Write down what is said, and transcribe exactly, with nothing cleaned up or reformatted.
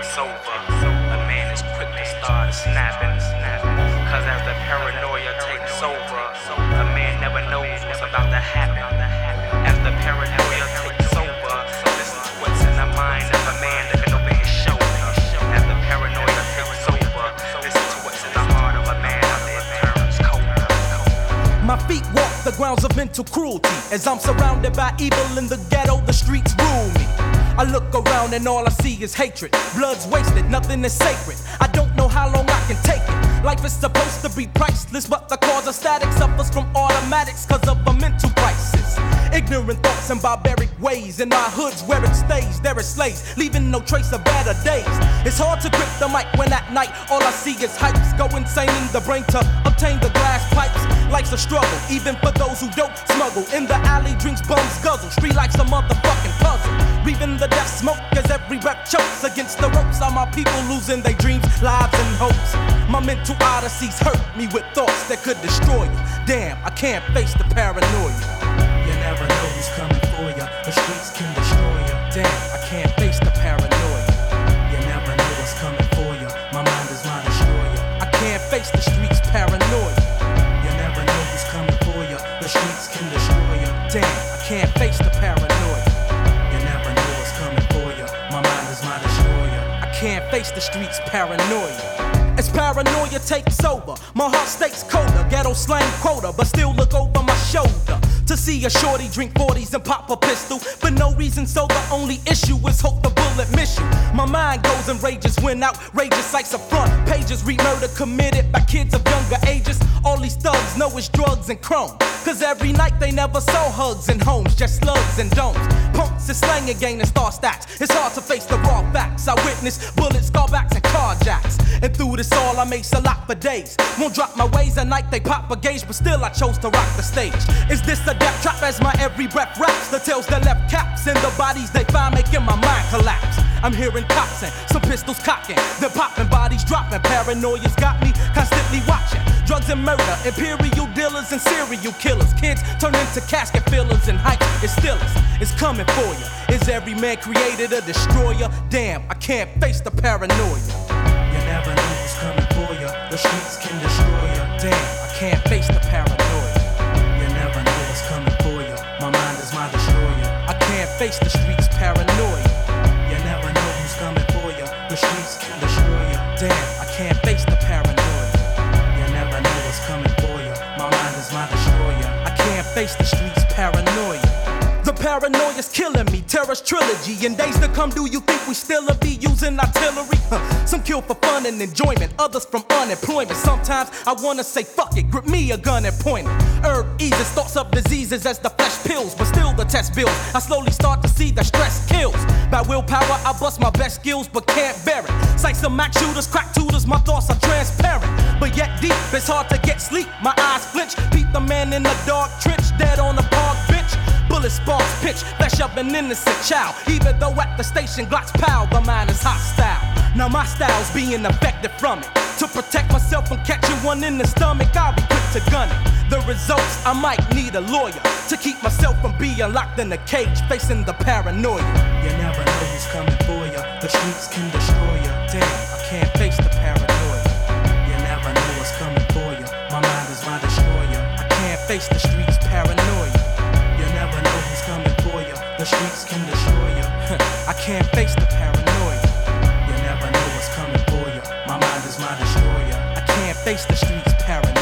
takes over, a man is quick to start snapping. Cause as the paranoia takes over, a man never knows what's about to happen. As the paranoia takes over, listen to what's in the mind of a man looking over his shoulder. As the paranoia takes over, listen to what's in the heart of a man after it turns colder. My feet walk the grounds of mental cruelty. As I'm surrounded by evil in the ghetto, the streets rule me. I look around and all I see is hatred. Blood's wasted, nothing is sacred. I don't know how long I can take it. Life is supposed to be priceless, but the cause of static suffers from automatics cause of a mental crisis. Ignorant thoughts and barbaric ways. In our hoods where it stays, there is slaves, leaving no trace of better days. It's hard to grip the mic when at night all I see is hypes. Go insane in the brain to obtain the glass pipes. Life's a struggle, even for those who don't smuggle. In the alley, drinks, bums, guzzle. Street life's a motherfucking puzzle. Breathing the death smoke as every breath chokes against the ropes. All my people losing their dreams, lives, and hopes. My mental odysseys hurt me with thoughts that could destroy you. Damn, I can't face the paranoia. You never know who's coming for you. The streets can destroy you. Damn, I can't face the paranoia. You never know what's coming for you. My mind is my destroyer. I can't face the streets paranoia. You never know who's coming for you. The streets can destroy you. Damn, I can't face the paranoia. You never know what's coming for you. My mind is my destroyer. I can't face the streets paranoia. As paranoia takes over, my heart stakes colder. Ghetto slang quota, but still look over my shoulder to see a shorty drink forties and pop a pistol for no reason. So the only issue is hope the bullet miss you. My mind goes and rages when outrageous sights of front pages read murder committed by kids of younger ages. All these thugs know it's drugs and chrome, cause every night they never saw hugs in homes, just slugs and domes. Punks is slang again and star stacks. It's hard to face the raw facts. I witness bullets, scarbacks, and carjacks. And through this all I make a lot for days. Won't drop my ways at night, they pop a gauge, but still I chose to rock the stage. Is this a death trap as my every breath raps? The tails that left caps and the bodies they find making my mind collapse. I'm hearing cops and some pistols cocking, they're popping, bodies dropping. Paranoia's got me constantly watching. Drugs and murder, imperial dealers and serial killers. Kids turn into casket fillers and hype is still us. It's coming for you. Is every man created a destroyer? Damn, I can't face the paranoia. You never know who's coming for you. The streets can destroy you. Damn, I can't face the paranoia. You never know what's coming for you. My mind is my destroyer. I can't face the streets paranoia. You never know who's coming for you. The streets can destroy you. Damn, I can't face the paranoia. You never know what's coming for you. My mind is my destroyer. I can't face the streets paranoia. The paranoia's killing me, Terror's trilogy. In days to come, do you think we still'll be using artillery? Huh. Some kill for fun and enjoyment, others from unemployment. Sometimes I wanna say fuck it, grip me a gun and point it. Herb eases thoughts of diseases as the flesh pills, but still the test builds. I slowly start to see that stress kills. By willpower, I bust my best skills, but can't bear it. Sight some max shooters, crack tutors, my thoughts are transparent. But yet deep, it's hard to get sleep. My eyes flinch, peep the man in the dark trench, dead on a park bench. Bullet sparks pitch, flesh up an innocent child. Even though at the station Glocks pow, the mind is hostile. Now my style's being affected from it. To protect myself from catching one in the stomach, I'll be quick to gun it. The results, I might need a lawyer to keep myself from being locked in a cage, facing the paranoia. You never know who's coming for you. The streets can destroy you. Damn, I can't face the paranoia. You never know what's coming for you. My mind is my destroyer. I can't face the streets paranoia. You never know who's coming for you. The streets can destroy you. I can't face the paranoia. You never know what's coming for you. My mind is my destroyer. I can't face the streets paranoia.